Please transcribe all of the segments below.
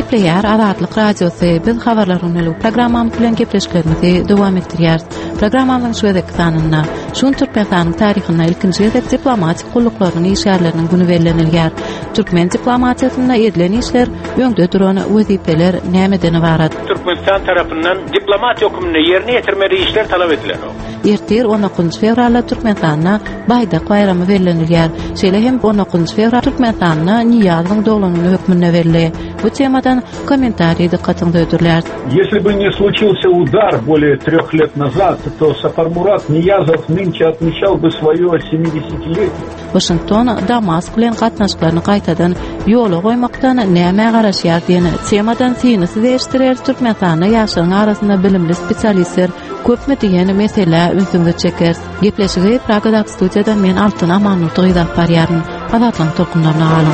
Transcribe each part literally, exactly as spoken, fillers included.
Gepleýär Azatlyk radiosy biz habarlaryny programmamy bilen gepleşiklerimizi dowam etdirýär. Programmanyň şuwedeki sanyna şun Türkmenistanyň taryhyna ilkinji gezek diplomatik gulluklarynyň işgärleriniň güni bellenilýär. Türkmen diplomatiýasyna edilen işler öňde duran wezipeler nämeden ibarat? Türkmenistan tarapyndan diplomatiýa hökümini ýerine ýetirmeli işler talap edilen. Ertir on dokuzunçy fevralda Türkmenistana baýda bayramy bellenilýär. Şeýle hem on dokuzunçy fevral Türkmenistana Niýazyň doglunyň hökmüne berilýär. Bu temadan комментарий dikkatinde ödürler. Если бы не случился удар более трех лет назад, то Сапармурат Ниязов нынче отмечал бы свое семидесятилетие. Washington Damask bilen gatnaşyklaryny gaýtadan ýola goýmakdan näme garaşýar diýen temadan synyny değiştirer. Türkmenistana ýaşaryň arasynda bilimli spesialistler köpme diýen mesele ünsüňde çeker. Gepleşigi Pragada studiýadan men Altyn Amanurdy gyzap barýaryn. Azatlyň torkunlaryna alyn.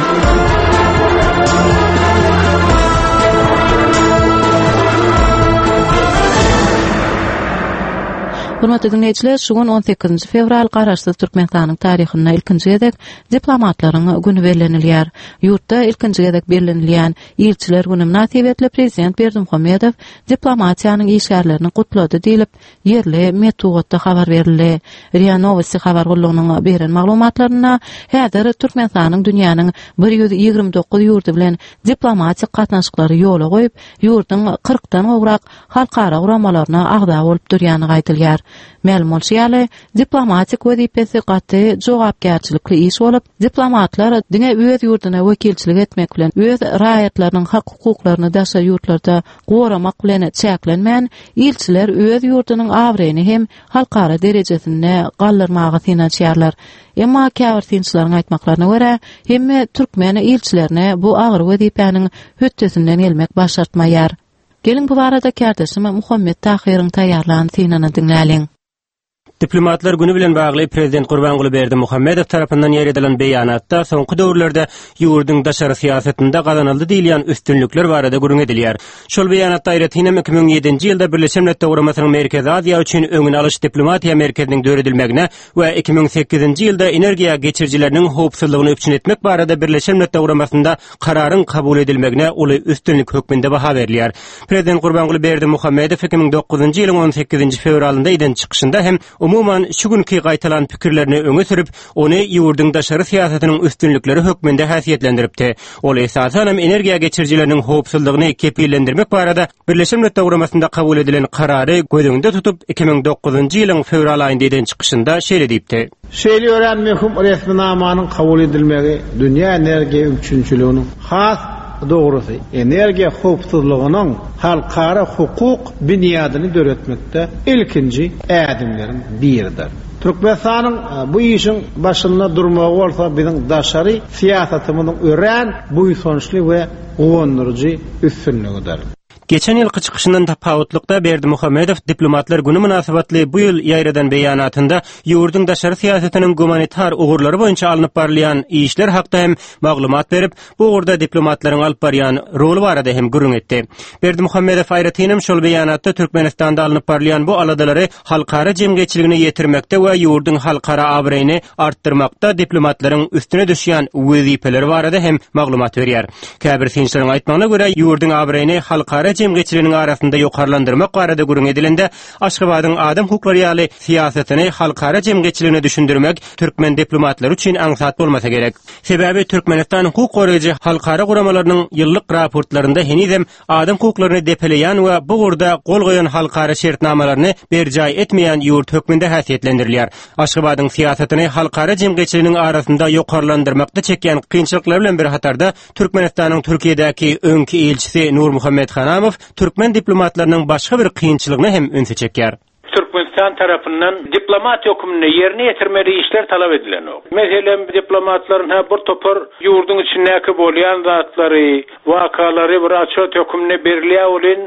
Hurmatly dinleýijiler, şugun on sekizinçi fevral garaşsyz Türkmenistanyň taryhyna ilkinji gezek diplomatlaryň güni bellenilýär. Ýurtda ilkinji gezek bellenilýän ilçiler güni münasibetli prezident Berdimuhammedow diplomatiýanyň işgärlerini gutlady diýilip, ýerli metodda habar berildi. Ria Novosti habar gullugynyň beren maglumatlaryna häzir Türkmenistanyň dünýäniň bir ýüz ýigirme dokuz ýurdy bilen diplomatik gatnaşyklary ýola goýup, ýurtyň kyrkdan gowrak halkara uramalaryna agda bolup durýany gaýtylýar. Ma'lum bolýarly, diplomatik wezipesi gaty jogapkärçilikli iş bolup, diplomatlar diňe öz ýurduna wekilçilik etmek bilen öz raýatlarynyň hak hukuklaryny daşa ýurtlarda goramak bilen çäklenmän ilçiler öz ýurdunyň awreýini hem halkara derejesinde gallyrmagy synanýarlar. Emma käbir synçylaryň aýtmaklaryna görä, hemme türkmen ilçilerine bu agyr wezipeniň höttesinden gelmek başartmaýar. Gelin bu barada kärdeşim Muhammed Tahiryň taýýarlanan synany dinläliň. Diplomatlar günü bilen bagly prezident Gurbanguly Berdimuhammedow tarapyndan ýeredilen beýanatda soňky döwürlerde ýurduň daşary siýasatynda gazanyldy diýilen üstünlükler barada gurun edilýär. Şol beýanatda aýratynam iki ming ýedinji ýylda Birleşen Milletler Guramasynyň Merkezi Aziýa üçin öňüne alyş diplomatiýa merkeziniň döredilmegine we iki ming sekizinji ýylda energiýa geçirjileriniň howpsuzlygyny öpçün etmek barada Birleşen Milletler Guramasynda kararyň kabul edilmegine uly üstünlük hökmünde baha berilýär. Prezident Gurbanguly Berdimuhammedow iki ming dokuzunçy ýylyň on sekizinçi fevralynda eden çykyşynda hem umuman şu günkü gaýtalan pikirlerini öňe sürüp, ony ýurduň daşary siýasatynyň üstünlikleri hökmünde häsiýetlendiripdi. Ol esasen hem energiýa geçirjileriniň howpsuzlygyny kepillendirmek barada Birleşen Milletler Guramasynda kabul edilen karary gözüňde tutup iki ming dokuzunçy ýylyň fevral aýynda eden çykyşynda şeýle diýipdi. Şeýle öwrenmehum resminamanyň kabul edilmegi dünýä energiýa üçinçiliginiň has doğrusu energiýa howpsuzlygynyň halkara hukuk binýadyny döretmekde ilkinji ädimleriň biridir. Türkmenistanyň bu işin başynda durmagy bolsa biziň daşary siýasatymyzyň ören bu soňçly we gonurjy üstünligidir. Geçen ýyl çykyşyndan tapawutlykda Berdimuhammedow diplomatlar güni münasibetli bu ýyl ýaýradan beýanatynda ýurduň daşary siýasatynyň gumanitar ugurlary boýunça alınıp barylýan işler hakda hem maglumat berip, bu ugurda diplomatlaryň alyp barýan roli barada hem gurun etdi. Berdimuhammedow aýratynam şol beýanatda Türkmenistanda alınıp barylýan bu aladalary halkara jemgyýetçiligine ýetirmekde we ýurduň halkara awreýini artdyrmakda diplomatlaryň üstüne düşýän wezipeleri barada hem maglumat berýär. Käbir synçylaryň aýtmagyna görä ýurduň awreýini halkara cemgyýetçiliginiň arasynda ýokarlandyrmak barada gurun edilende Aşgabatyň adam hukuklary ýaly siýasatyny halkara cemgyýetçiligine düşündirmek türkmen diplomatlary üçin aňsat bolmasa gerek. Sebäbi Türkmenistan hukuk goraýjy halkara guramalarynyň ýyllyk raportlarynda henizem adam hukuklaryny depeleýän we bu gurda gol goýan halkara şertnamalaryny berjaý etmeýän ýurt hökmünde häsiýetlendirilýär. Aşgabatyň siýasatyny halkara cemgyýetçiliginiň arasynda ýokarlandyrmakda çekýän kynçylyklar bilen bir hatarda Türkmenistanyň Türkiýedäki öňki elçisi Nur Muhammed Khan Türkmen diplomatlarynyň başga bir kynçylygyny hem önse çekýär. Türkmenistan tarapyndan diplomatiýa hökümini ýerine ýetirmeli işler talap edilen. Meselem diplomatlaryň ha bir topar ýurduň içindäki bolýan zatlary, wakalary bir açyk hökümine berilýär bolan, şu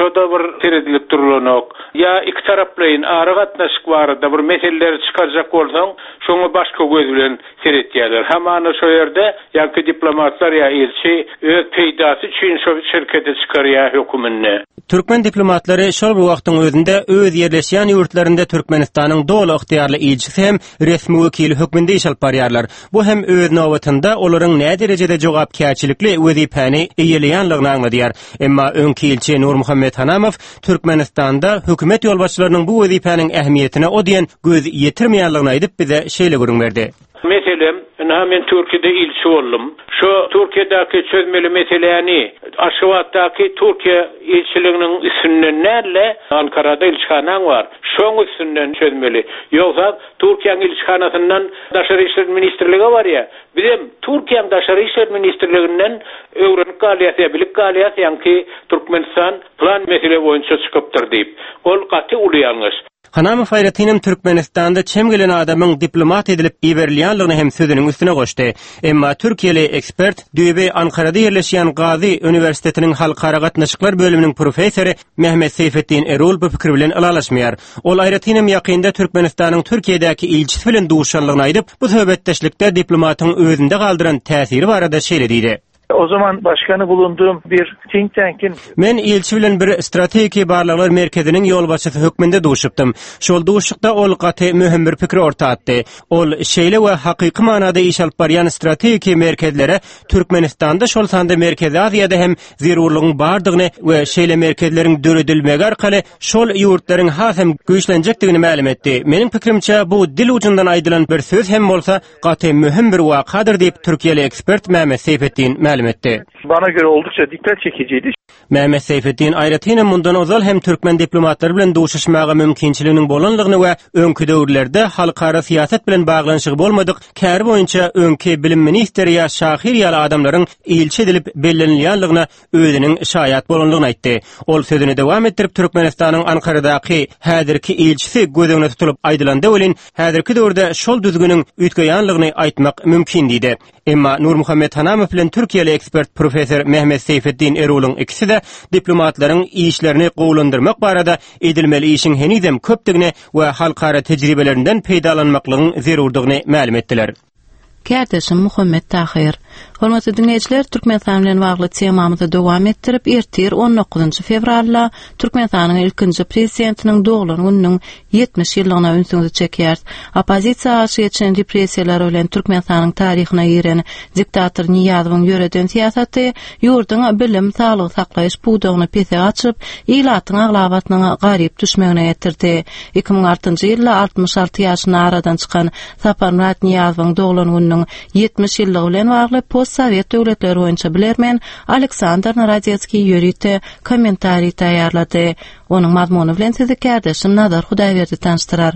da bir teredilip durulanok. Ya iki taraplayın ara gatnaşyk barada bir meseleleri çıkaracak bolsaň, şoňa başga göz bilen seretýärler. Hamana şo ýerde ýa-ki diplomatlar ýa elçi öz peýdasy üçin şo şirkete çykarýar hökümünde. Türkmen diplomatlary şol bu wagtyň özünde öz ýerleşýän ýurtlarynda Türkmenistanyň doly ygtyýarly ilçisi hem resmi wekili hökmünde iş alyp barýarlar. Bu hem öz nowatynda olaryň näde derejede jogapkärçilikli wezipäni eýeleýänligini aňladýar. Emma öňki ilçi Nur Muhammed Hanamow Türkmenistanda hökümet ýolbaşçylarynyň bu wezipäniň ähmiýetine o diýen göz ýetirmeýänligini aýdyp bize şeýle görünberdi. Meselem, men Türkiýede ilçi boldum. Şo Türkiýedäki çözmeli meseleni Aşgabatdaky Türkiýe ilçiliginiň üstünden näle Ankara'da ilçihanaň bar. Şoň üstünden çözmeli. Ýogsa Türkiýanyň ilçihanasyndan Daşary işler ministrligi bar ýa. Bizim Türkiýanyň Daşary işler ministrliginden öwrenip galýasy, bilik galýasy ýa-ki Türkmenistan plan mesele boýunça çykypdyr diýip. Ol gaty ulýanýys. Hanamow aýratynam Türkmenistanda çemgelen adamyň diplomat edilip iberilýänligini hem sözüniň üstüne goşdy. Emma Türkiýeli ekspert Düýbe Ankara'da ýerleşýän Gazi Üniversitetiniň halkara gatnaşyklar bölüminiň professory Mehmet Seyfettin Erol bu pikir bilen alalaşmaýar. Ol aýratynam ýakynda Türkmenistanyň Türkiýedäki ilçisi bilen duşanlygyny aýdyp, bu söhbetdeşlikde diplomatyň özünde galdyran täsiri barada şeýle diýdi. O zaman başkanı bulunduğum bir think tank'in men ilçi bilen bir strategi barlyklar merkeziniň ýolbaşçysy hökmünde duşupdym. Şol duşukda ol gaty möhüm bir pikir ortatdy. Ol şeýle we hakyky manada iş alyp barýan strategi merkezlere Türkmenistanda şol sanda merkezi Aziýada hem zerurlygyň bardygyny we şeýle merkezleriň döredilmegi arkaly şol ýurtlaryň hasam güýçlenjekdigini ma'lum etdi. Meniň pikirimçe bu dil ucundan aýdylan bir söz hem bolsa gaty möhüm bir wakadyr diýip Türkiýeli ekspert Mehmet Seyfettin etti. Bana göre oldukça dikkat çekiciydi. Mehmet Seyfettin aýratynam mundan ozal hem Türkmen diplomatlary bilen duşuşmaga mümkinçiliginiň bolanlygyny we öňkü döwürlerde halkara siýasat bilen baglanşygy bolmadyk, kär boýunça öňkü bilim ministeri ýa şahir ýaly adamlaryň ilçi edilip bellenilýänligine özüniň şaýat bolanlygyny aýtdy. Ol sözüni dowam etdirip Türkmenistanyň Ankara'daky häzirki ilçisi gözüňe tutulyp aýdylanda welin häzirki döwürde şol düzgüniň üýtgeýänligini aýtmak mümkin diýdi. Emma Nur Muhammed Hanamow bilen Türkiýeli ekspert professor Mehmet Seyfettin Erol'un ikisi de diplomatlaryň işlerini gowlandyrmak barada edilmeli işin henizem köpdigini we halkara tejribelerinden peýdalanmaklygyň zerurdygyny ma'lum etdiler. Kärdeşim Muhammed Tahir. Hormatly dinleýijiler, Türkmenistan bilen bagly temamyzy dowam etdirip, ertir on dokuzynjy fevralda Türkmenistanyň ilkinji prezidentiniň doglan gününiň ýetmiş ýyllygyna ünsüňizi çekýär. Opozisiýa açyçyn repressiýalar bilen Türkmenistanyň taryhyna giren diktator Niýazowyň ýöreden siýasaty ýurduň bilim, saglyk saklaýyş budagyny pese açyp, ýylatyň aglabatynyň garyp düşmegine ýetirdi. iki ming altıncı ýylda altmış alty ýaşyna aradan çykan Saparmurat Niýazowyň doglan gününiň ýetmiş ýyllygy bilen bagly post-sowet döwletleri boýunça bilermen Aleksandr Narodetskiy ýörite kommentari taýýarlady. Onuň mazmuny bilen sizi kärdeşim Nadar Hudaýberdi tanıştyrar.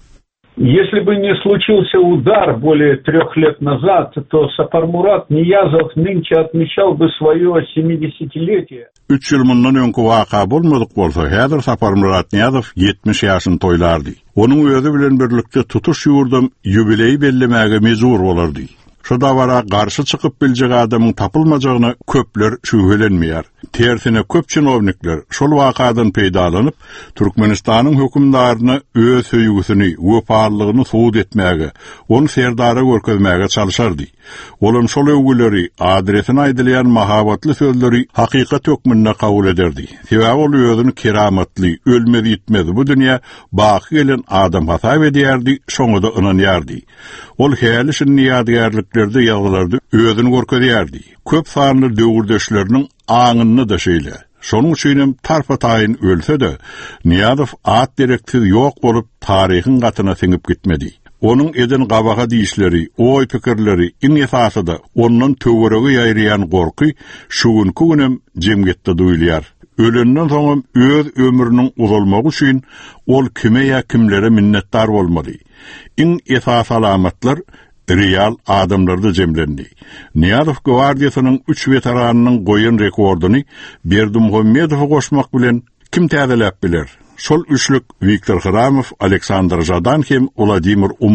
Если бы не случился удар более трех лет назад, то Сапармурат Ниязов нынче отмечал бы свое семидесятилетие. Üç yıl mundan öňkü waka bolmadyk bolsa, häzir Saparmurat Niyazov yetmiş ýaşyny toýlardy. Onuň özü bilen birlikde tutuş ýurdum ýubileý bellemäge mezur bolardy. Şu davara garşy çykyp biljek adamyň tapylmajagyny köpler şüphelenmeýär. Tersine köp çynownikler şol wakadan peýdalanyp Türkmenistanyň hökümdaryny öz söýgüsini, weparlygyny suwd etmäge, onu serdara görkezmäge çalışardy. Olan şol öwgüleri adresine aýdylýan mahabatly sözleri hakykat hökmünde kabul ederdi. Sebäbi ol özüni keramatly, ölmedi itmedi bu dünýä baky gelen adam hasap edýärdi, şoňa da ynanýardy. Ol hälishin ýadygärliklerde ýagdalarda özüni görkezýärdi. Köp sanly döwürdeşleriniň aňyny da şeýle. Şonuň üçin hem tarpa-taýyn ölse de Niýazov at direksiz ýok bolup taryhyň gatyna siňip gitmedi. Onun eden gabaga diýişleri, oý pikirleri, iň esasy da ondan töwerege ýaýrayan gorky şuňky günem jemgyýetde duýulýar. Ölenden soň öz ömrüniň uzalmagy üçin ol kime ýa kimlere minnetdar bolmaly. Iň esas alamatlar real adamlarda jemlendi. Niýazov gwardiýasynyň üç veteranynyň goýan rekordyny Berdimuhammedowa goşmak bilen kim täzeläp biler? Şol üçlük Viktor Khramov, Aleksandr Jadan hem Vladimir Umnov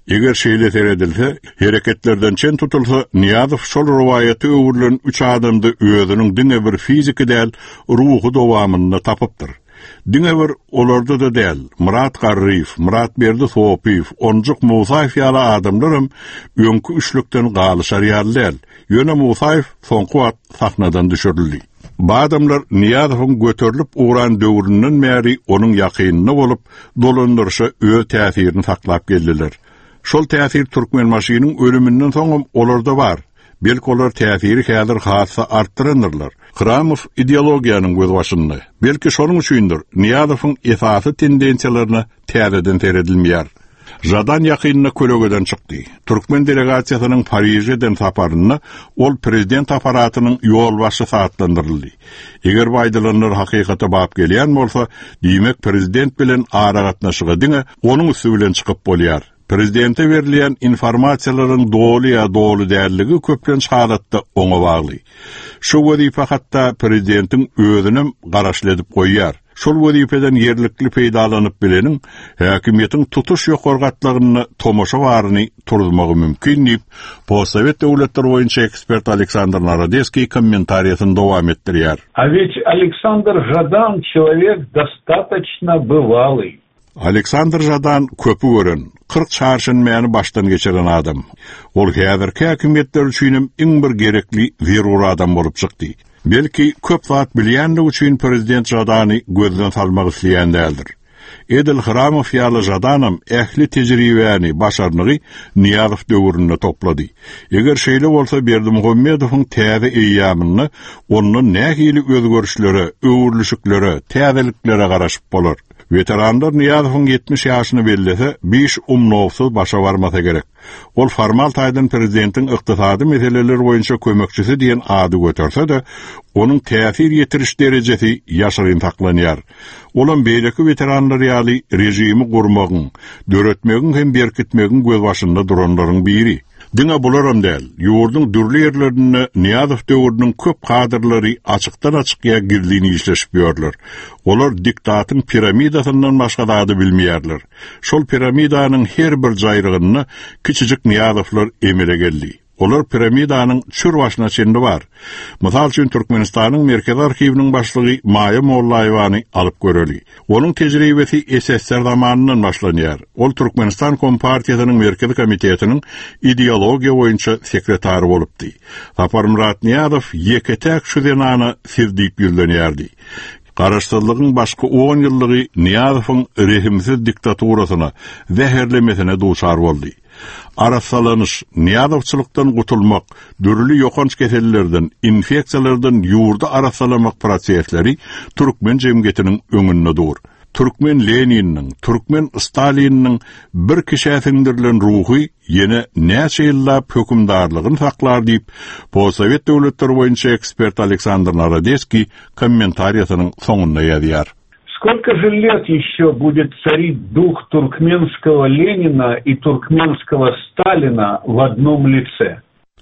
Eger şeýle seredilse, hereketlerden çen tutulsa, Niýazow şol rowayaty öwürlen üç adamdy özüniň diňe bir fiziki däl, ruhy dowamyny tapypdyr. Diňe bir olarda da däl, Murat Garryf, Murat Berdi Sopiýew, Onjuk Musaýew ýaly adamlarym öňkü üçlükden galyşar ýaly. Ýöne Musaýew soňky wagt sahnadan düşürildi. Bu adamlar Niýazowyň göterilip uğran döwründen märi onuň ýakynyny bolup, dolandyrşa öz täsirini saklap geldiler. Şol täsir türkmen maşynyň ölümünden soň olarda bar. Belki olar täsiri häzir hassa artdyryndylar. Hramow ideologiýanyň göz başyndy. Belki şonuň üçindir Niýazowyň esasy tendensiýalaryna täzeden seredilmeýär. Jadan ýakynyna kölegeden çykdy. Türkmen delegasiýasynyň Parijden saparyny ol prezident aparatynyň ýolbaşy saatlandyryldy. Eger baýdalanlar hakykata bap gelýän bolsa, diýmek prezident bilen ara gatnaşygy diňe onuň üstü bilen çykyp bolýar. Prezidente berilýän informasiýalaryň dolu ýa dolu dälligi köplenç halatda oňa bagly. Şu wezife hatda prezidentiň özünem garaşly edip goýýar. Şol wezifeden yerlikli peýdalanyp bileniň häkimiýetiň tutuş ýokargatlygyny tomoşa baryny turdurmagy mümkin diýip, Postsovet döwletleri boýunça ekspert Aleksandr Narodeskiy kommentariýasyny dowam etdirýär. А ведь Александр Жадан человек достаточно бывалый. Aleksandr Jadan köpü gören, kırk çarşyn mäni baştan geçiren adam. Ol häzirki häkimetler üçin iň bir gerekli zerur adam bolup çykdy. Belki köp zat bilýänligi üçin prezident Jadany gözden salmak isleýän däldir. Edil Hramow ýaly Jadanam ähli tejribäni, başarnygy Niýazow döwründe toplady. Eger şeýle bolsa Berdimuhammedowyň täze eýýamyny onuň nähili özgörüşlere, öwürlüşiklere, täzeliklere garaşyp bolar. Veteranlar Niýazowyň ýetmiş ýaşyny bellese, beş umnowsuz başa barmasa gerek. Ol formal taýdan prezidentiň ykdysady meseleler boýunça kömekçisi diýen ady göterse de, onuň täsir ýetiriş derejesi ýaşaryn taklanýar. Olan beýleki veteranlar ýaly rejimi gurmagyň, döretmegiň hem berkitmegiň göz başynda duranlaryň biri. Diňe bularam däl, ýurduň dürli ýerlerinde Niýazow döwrüniň köp kadrlary açykdan açykya girdiğini işleşip ýörler. Olar diktatyň piramidasyndan başga zady bilmeýärler. Şol piramidanyň her bir jaýrygyny kiçijik Niýazowlar emele geldi. Olar piramidanyň çür başyna çendi bar. Mysal üçin Türkmenistanyň merkez arkiwiniň başlygy Maýa Mollaýewany alyp göreli. Onuň tejribesi S S R zamanyndan başlanýar. Ol Türkmenistan Kompartiýasynyň merkezi komitetiniň ideologiýa boýunça sekretary bolupdy. Sapar Murat Niýazow ýeketek şu denany sezdiýip ýüzlenýärdi. Garaşsyzlygyň başga on ýyllygy Niýazowyň rehimsiz diktaturasyna, zäherlemesine duçar boldy. Arasalanyş, Niýazowçylykdan gutulmak, dürli ýokanç kesellerden, infeksiýalardan ýurda arasalamak prosesleri Türkmen jemgyýetiniň öňünde dur. Türkmen Leniniň, Türkmen Staliniň bir kişäsindirlen ruhy ýene näçe ýyllap hökümdarlygyny saklar diýip, Postsovet döwletleri boýunça ekspert Aleksandr Narodeskiy kommentariýasynyň soňunda ýazýar. Сколько же лет еще будет царить дух туркменского Ленина и туркменского Сталина в одном лице?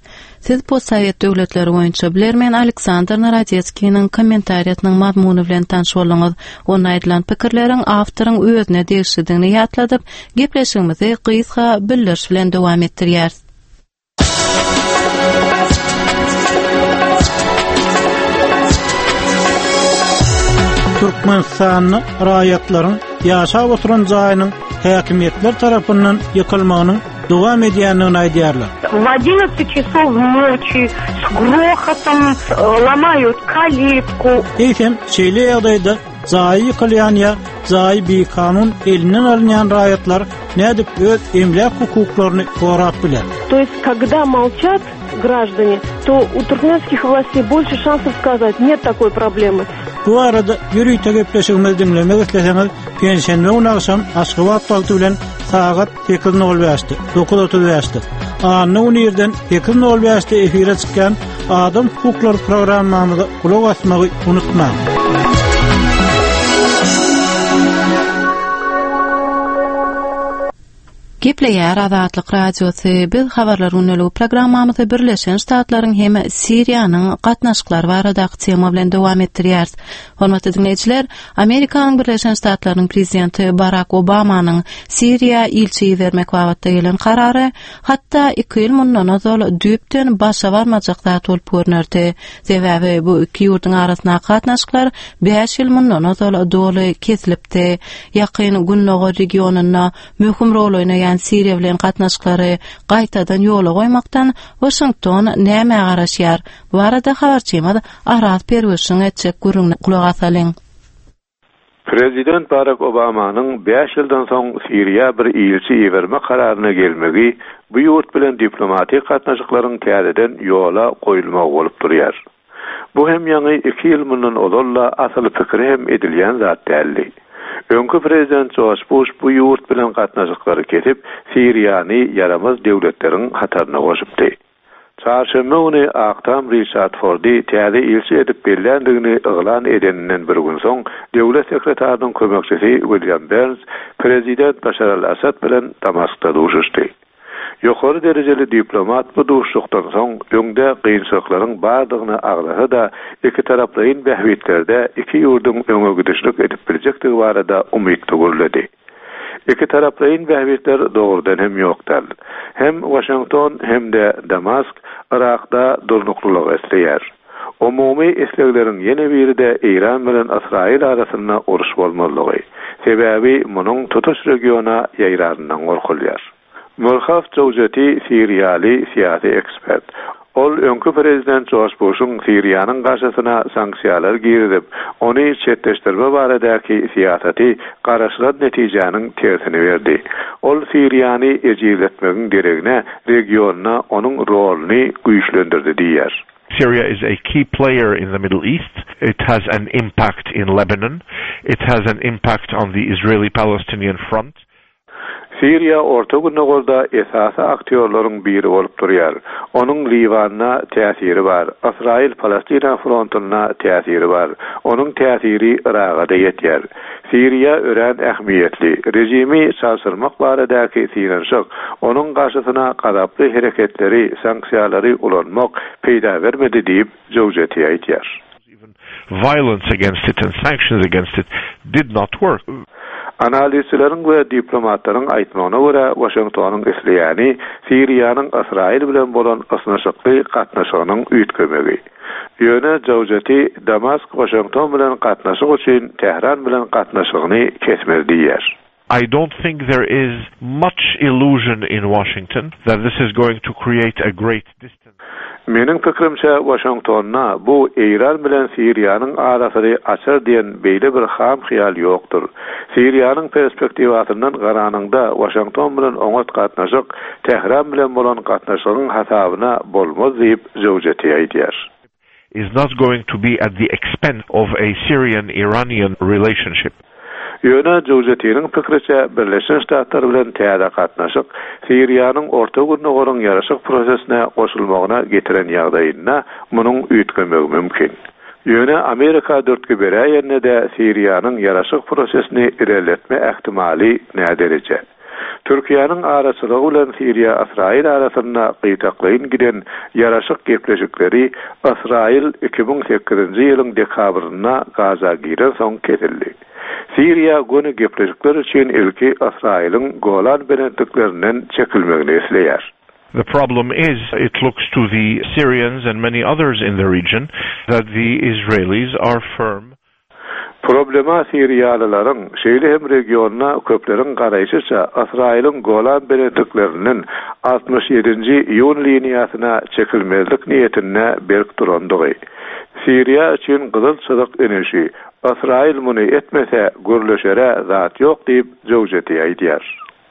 Siz Postsovet döwletleri boýunça bilermen Aleksandr Narodeskiýiň kommentariýasynyň mazmuny bilen tanış bolňyz. Onuň aýdylan pikirleriň awtoryň özüne degişdigini ýatladyp, gepleşigimizi gysga bildiriş bilen dowam etdirýär. Türkmenistanyň raýatlaryň ýaşap oturan jaýynyň häkimetler tarapyndan ýykylmagynyň dowam edýändigini aýdýarlar. В одиннадцать часов ночи с грохотом ломают калитку. Eýsem, şeýle ýagdaýda jaý ýykylýan ýa jaý beýkanun elinden alınýan raýatlar nädip öz emlak hukuklaryny gorap biler. То есть, когда молчат граждане, то у туркменских властей больше шансов сказать, нет такой проблемы. Bu arada ýürüýte gepleşigimizi dinlemek isleseňiz, penşenbe gün akşam Aşgabat wagty bilen sagat sekiz nol beşde, dokuz otuz beşde. Anny ýerden sekiz nol beşde efire çykan Adam Hukuklary programmamyza kulak asmagy unutmaň. Gepleýär Azatlyk Radiosy biz habarlar ünlü programmamyzy Birleşen Ştatlaryň hem Siriýanyň gatnaşyklary baradaky tema bilen dowam etdirýär. Hormatly dinleýijiler, Amerikanyň Birleşen Ştatlarynyň prezidenti Barack Obamanyň Siriýa ilçi bermek wagtda gelen karary hatda iki ýyl mundan ozal düýpden başa barmajak zat bolup görnärdi. Sebäbi bu iki ýurduň arasynda gatnaşyklar beş ýyl mundan ozal doly kesilipdi. Ýakyn Günnoga regionyna möhüm rol oynaýan Siriýa bilen gatnaşyklary gaýtadan ýola goýmakdan Washington näme garaşýar? Bu arada habarçymyz Araz Perwişiň etjek gurulmagy kulak asalyň. Prezident Barack Obamanyň beş ýyldan soň Siriýa bir ilçi ýeberme kararyna gelmegi bu ýurt bilen diplomatik gatnaşyklaryň täzeden ýola goýulmagy bolup durýar. Bu hem ýaňy iki ýyl mundan ozalla asaly pikir hem edilýän zat däldi. Öňkü prezident George Bush bu ýurt bilen gatnaşyklary kesip Siriýany yaramaz döwletleriň hataryna goşupdy. Çarşamba güni Aktam Richard Fordi täze ilçi edip beländigini ýylan edeninden bir gün soň döwlet sekretarinyň kömekçisi William Burns prezident Bashar al-Assad bilen Damaskda duşuşdy. Ýokary derejeli diplomat bu duşlukdan soň öňde gynçylyklaryň bardygyny aglasa da iki taraplyň bähwitlerde iki ýurduň öňe gidişlik edip biljekdigi barada umytly görüldi. İki taraplyň bähwitler dogrudan hem ýokdal. Hem Washington hem de Damask Irakda durnuklylyk esleýär. Umumy eslegleriň ýene biri de Iran bilen Israil arasynda uruş bolmalygy. Sebäbi munyň tutuş regiona ýaýranyndan gorkulýar. Murhaf Jowjeti Siriýaly siýasy ekspert. Ol öňkü prezident George Bush'un Siriýanyň garşysyna sanksiýalar giýirip, ony çetleşdirme baradaky siýasaty garaşlan netijäniň tersini berdi. Ol Siriýany ejizletmegiň geregine regionna onuň roluny güýçlendirdi diýer. Syria is a key player in the Middle East. It has an impact in Lebanon. It has an impact on the Israeli-Palestinian front. Siriýa orta günnägolda esasy aktýorlaryň biri bolup durýar. Onuň Libana täsiri bar, Israil-Palestina frontyna täsiri bar. Onuň täsiri Iraga da ýetýär. Siriýa ören ähmiýetli. Rejimi sarsyrmak baradaky syýanşyk, onuň garşysyna gadaply hereketleri, sanksiýalary ulanmak peýda bermedi diýip Jowjeti aýtýar. Violence against it and sanctions against it did not work. Analizçilerin we diplomatlaryň aýtmagyna görä, Washingtonyň esleýäni Siriýanyň Israil bilen bolan ysnaşykly gatnaşygynyň üýtgemegi. Ýöne Jowjeti Damask Washington bilen gatnaşyk üçin Tehran bilen gatnaşygyny kesmeli diýer. I don't think there is much illusion in Washington that this is going to create a great distance. Meniň pikirimçe Washingtonna bu Iran bilen Siriýanyň arasyny açar diýen beýle bir ham hyýal ýokdur. Siriýanyň perspektiwatyndan garanyňda Washington bilen oňat gatnaşyk Tehran bilen bolan gatnaşygyň hasabyna bolmaz diýip Jowjeti aýdýar. Is not going to be at the expense of a Syrian-Iranian relationship. Ýöne Jowjetiň pikiriçe Birleşen Ştatlar bilen täze gatnaşyk Siriýanyň orta günnägolaryň ýaraşyk prosesine goşulmagyna getiren ýagdaýynda munyň üýtgemegi mümkin. Ýöne Amerika dörtki berýärne de Siriýanyň ýaraşyk prosesini ilerletme ähtimali näderece. Türkiýanyň araçylygy bilen Siriýa Israil arasynda gyýtaklaýyn giden ýaraşyk gepleşikleri Israil iki bin sekizinji ýylyň dekabryna Gaza giren soň kesildi. Siriýa göni gepleşikler üçin ilki Israil'in Golan benetliklerinden çekilmegini esleýär. The problem is, it looks to the Syrians and many others in the region that the Israelis are firm. Problema Siriýalylaryň şeýle hem regionna köpleriň garaýşyça Israil'in Golan benetliklerinden altmış ýedinji ýyl liniýasyna çekilmezlik niýetine berk durandygy. Siriýa üçin gyzyl çyzyk enerji. Israil muny etmese görleşere zat ýok diýip Jowjeti aýdýar.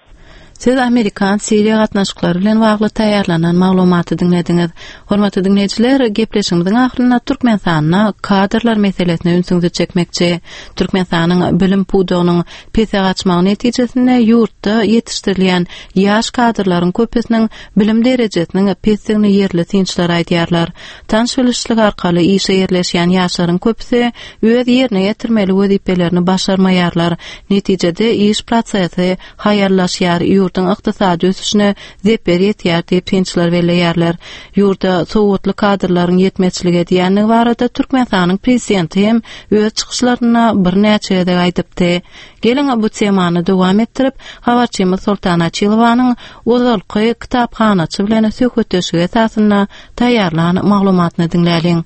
Siz Amerikan Siriýa gatnaşyklary bilen bagly taýýarlanan maglumaty dinlediňiz. Hormatly dinleýijiler, gepleşigimiziň ahyrynda Türkmenistanyna kadrlar meselesine ünsüňizi çekmekçi. Türkmenistanyň bilim pudugynyň pese gaçmagy netijesinde ýurtda ýetişdirilýän ýaş kadrlaryň köpüsiniň bilim derejesiniň pesdigini ýerli synçylar aýdýarlar. Tanşylykçylyk arkaly işe ýerleşýän ýaşlaryň köpüsi öz ýerine ýetirmeli wezipelerini başarmaýarlar. Netijede iş prosesi haýarlaşýar. ýurdun ykdysady ösüşine zeper ýetýär diýip tinçler belleýärler. Ýurda sowatly kadrlaryň ýetmeçligi diýenligi barada Türkmenistanyň prezidenti hem öz çykyşlaryna bir näçe ede aýdypdy. Gelin bu temany dowam etdirip, habarçymyz Sultana Çylwanyň Ozalky kitapxanaçy bilen söhbetleşigi esasyna taýýarlanan maglumatyny dinläliň.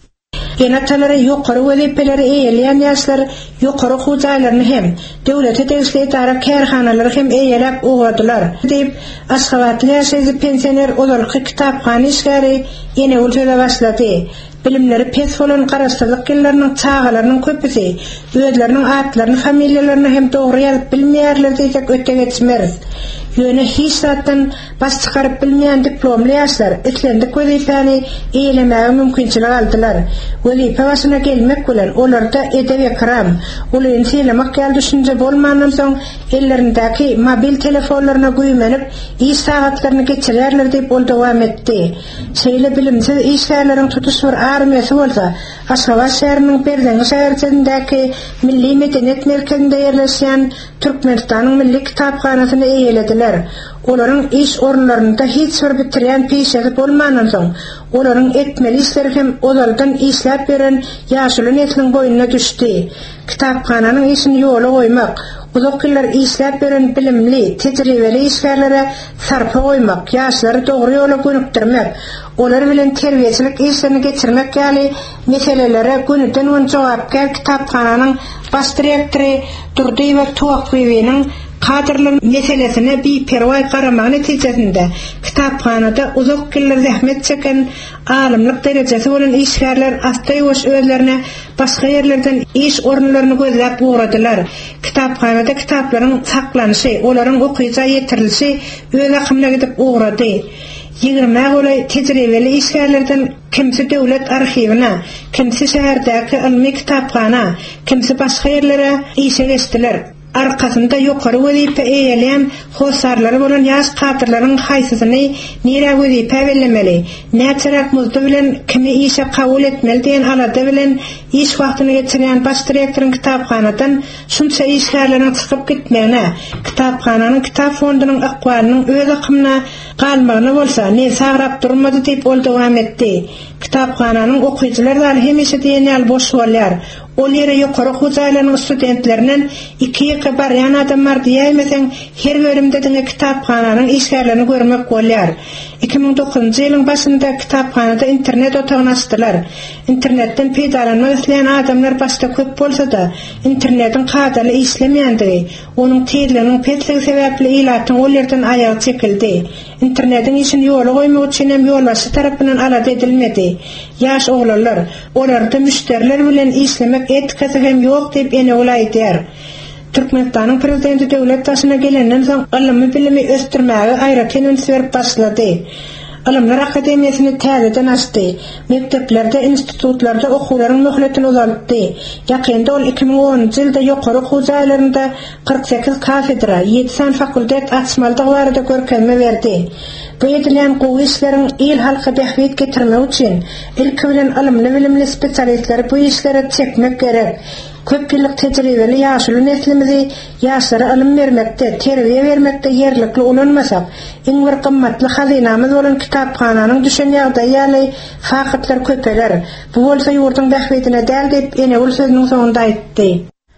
Genatalara ýokary wezipeleri eýeleýän ýaşlar ýokary hujaýlaryny hem döwlete tegişli edara kärhanalary hem eýelep ugadylar diýip Aşgabatly ýaşaýy pensioner Ozalky kitapxana işgäri ýene ulçada başlady. Bilimleri pes bolan garaşdyrlyk ýyllarynyň çağalarynyň köpüsi özleriniň atlaryny, familiýalaryny hem dogry ýazyp bilmeýärler diýip öte geçmeriz. Ýöne hiç zatdan baş çykaryp bilmeýän diplomly ýaşlar etlendik wezipäni eýlemäge mümkinçilik aldylar. Wezipe başyna gelmek bilen olarda edep ekram, ulyň selemek ýaly düşünje bolmandan soň ellerindäki mobil telefonlaryna güýmenip iş sagatlaryny geçirýärler diýip ol dowam etdi. Şeýle bilimsiz işgärleriň tutuş bir armiýasy bolsa, Aşgabat şäheriniň Berden şäherçindäki Milli Medeniyet Merkezinde ýerleşýän Türkmenistanyň Milli Kitapxanasyny eýelediler. Olaryň iş orunlarynda hiç bir bitirýän peşesi bolmandan soň, olaryň etmeli işleri hem ozaldan işläp beren ýaşuly nesliniň boýuna düşdi. Kitapxananyň işini ýola goýmak, uzak ýyllar işläp beren bilimli, tejribeli işgärlere sarpa goýmak, ýaşlary dogry ýola gönükdirmek, olar bilen terbiýeçilik işlerini geçirmek ýaly meselelere günüden gün jogapkär kitapxananyň baş direktori Durdyýew Tuwakbeýewiň kadrlar meselesine bir pervay garamagy netijesinde kitapxanada uzak ýyllar zähmet çeken alymlyk derejesi bolan işgärler astaýbaş özlerine başga ýerlerden iş orunlaryny gözläp uğradylar. Kitapxanada kitaplaryň saklanyşy, olaryň okyjy ýetirilişi öz akymyna gidip uğrady. ýygrima golay tejribeli işgärlerden kimsi döwlet arhivine, kimsi şäherdäki ilmi kitapxana, kimsi başga ýerlere işe geçdiler. Arkasında ýokary wezipe eýeleýän hosarlary bolan ýaş kadrlaryň haýsysyny nire wezipe bellemeli, näçerak muzdy bilen kimi işe kabul etmeli diýen alada bilen iş wagtyny geçirýän baş direktoryň kitapxanadan şunça işgärleriň çykyp gitmegine, kitapxananyň kitap fondunyň akwalynyň öz akymyna galmagyna bolsa ne sagrap durmady diýip ol dowam etdi. Kitapxananyň okyjylar da hemişe diýen ýaly boş bolýar. Ol ýere ýokary hujaýlaryň studentlerinden iki ýyky barýan adamlar diýmesen her bölümde diňe kitapxananyň işgärlerini görmek bolýar. iki ming dokuzunçy ýylyň başynda kitapxanada internet otagyny açdylar. Internetden peýdalanmak isleýän adamlar başda köp bolsa da internetin kadaly işlemeýändigi, onuň tezliginiň petligi sebäpli ilatyň ol ýerden aýagy çekildi. Internetin işini ýola goýmak üçin hem ýolbaşy tarapyndan alada edilmedi. Ýaş oglanlar, olarda müşteriler bilen işlemek etikasy hem ýok diýip ene olaýdýar. Türkmenistanyň prezidenti döwlet başyna gelenden soň ylmy bilimi ösdürmäge aýratyn üns berip başlady. Alimler Akademiýasyny täzeden açdy. Mekteplerde, institutlarda okuwlaryň möhletini uzaltdy. Ýakynda ol iki ming onunçy ýylda ýokary hujaýlarynda kırk sekiz kafedra, ýedi san fakultet açmaldygy barada görkezme berdi. Bu edilen gowy işleriň el halka bähbet getirmek üçin ilki bilen alimli bilimli spesialistler bu işlere çekmek gerek. Köp ýyllyk tejribeli ýaşuly neslimizi ýaşlara ilim bermekde, terbiýe bermekde ýerlikli olanmasak, iň bir gymmatly hazinamyz bolan kitapxananyň düşen ýagdaýaly fakatlar köpeler. Bu bolsa ýurdun bähbetine däl diýip ene ol sözüniň soňunda aýtdy.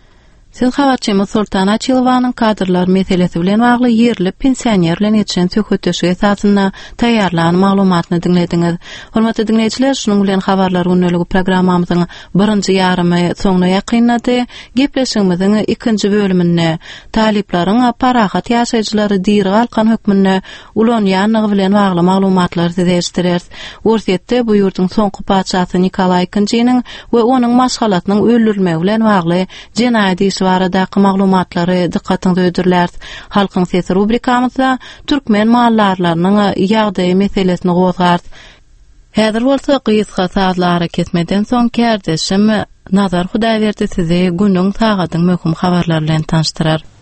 Siz habarçymyz Sultana Çylwanyň kadrlar meselesi bilen bagly ýerli pensioner bilen ýetişen söhbetleşigi esasyna taýýarlanan maglumatyny dinlediňiz. Hormatly dinleýijiler, şunuň bilen habarlar günlügi programmamyzyň birinji ýarymy soňuna ýakynlady. Gepleşigimiziň ikinji bölüminde taliplaryň parahat ýaşaýjylary diýri alkan hökmüne ulanýanlygy bilen bagly maglumatlar sizleşdirýär. Orsetde bu ýurdun soňky padşahsy Nikolay ikinjiň we onuň maşgalatynyň öldürülmegi bilen bagly jenaýat baradaky maglumatlary dikkatiňizi ödürler. Halkyň sesi rubrikamyzda türkmen mallarlarynyň ýagdaý meselesini gozgar. Häzir bolsa gysga saatlara ketmeden soň kärdeşim Nazar Hudaýberdi sizi günüň tagadyň möhüm habarlar bilen tanıştyrar.